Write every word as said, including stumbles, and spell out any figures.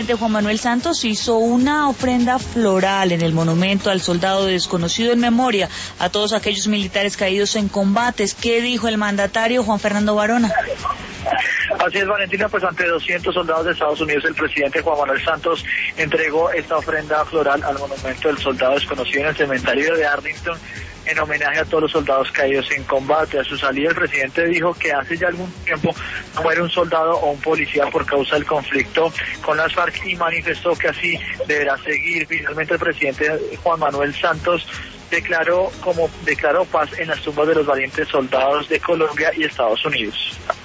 presidente Juan Manuel Santos hizo una ofrenda floral en el monumento al soldado desconocido en memoria a todos aquellos militares caídos en combates. ¿Qué dijo el mandatario Juan Fernando Varona? Así es, Valentina, pues ante doscientos soldados de Estados Unidos, el presidente Juan Manuel Santos entregó esta ofrenda floral al monumento del soldado desconocido en el cementerio de Arlington, en homenaje a todos los soldados caídos en combate. A su salida, el presidente dijo que hace ya algún tiempo no muere un soldado o un policía por causa del conflicto con las FARC y manifestó que así deberá seguir. Finalmente, el presidente Juan Manuel Santos declaró como declaró paz en las tumbas de los valientes soldados de Colombia y Estados Unidos.